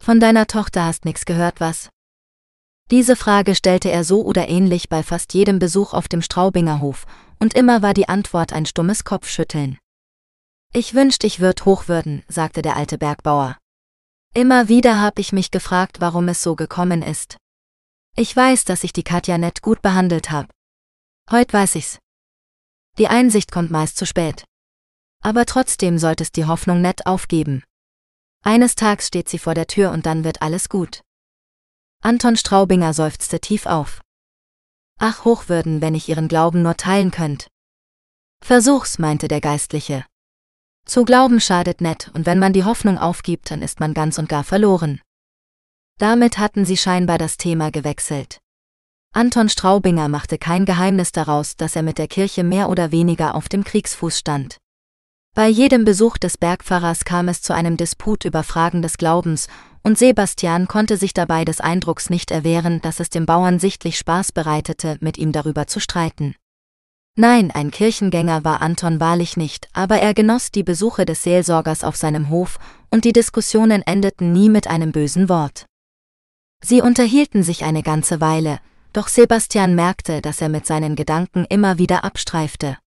Von deiner Tochter hast nix gehört, was? Diese Frage stellte er so oder ähnlich bei fast jedem Besuch auf dem Straubingerhof, und immer war die Antwort ein stummes Kopfschütteln. Ich wünscht, ich würd hoch würden, sagte der alte Bergbauer. Immer wieder hab ich mich gefragt, warum es so gekommen ist. Ich weiß, dass ich die Katja nett gut behandelt hab. Heut weiß ich's. Die Einsicht kommt meist zu spät. Aber trotzdem solltest die Hoffnung nicht aufgeben. Eines Tages steht sie vor der Tür und dann wird alles gut. Anton Straubinger seufzte tief auf. Ach, Hochwürden, wenn ich Ihren Glauben nur teilen könnt. Versuch's, meinte der Geistliche. Zu glauben schadet nicht, und wenn man die Hoffnung aufgibt, dann ist man ganz und gar verloren. Damit hatten sie scheinbar das Thema gewechselt. Anton Straubinger machte kein Geheimnis daraus, dass er mit der Kirche mehr oder weniger auf dem Kriegsfuß stand. Bei jedem Besuch des Bergpfarrers kam es zu einem Disput über Fragen des Glaubens, und Sebastian konnte sich dabei des Eindrucks nicht erwehren, dass es dem Bauern sichtlich Spaß bereitete, mit ihm darüber zu streiten. Nein, ein Kirchengänger war Anton wahrlich nicht, aber er genoss die Besuche des Seelsorgers auf seinem Hof, und die Diskussionen endeten nie mit einem bösen Wort. Sie unterhielten sich eine ganze Weile, doch Sebastian merkte, dass er mit seinen Gedanken immer wieder abstreifte.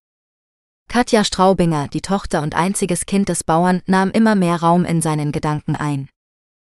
Katja Straubinger, die Tochter und einziges Kind des Bauern, nahm immer mehr Raum in seinen Gedanken ein.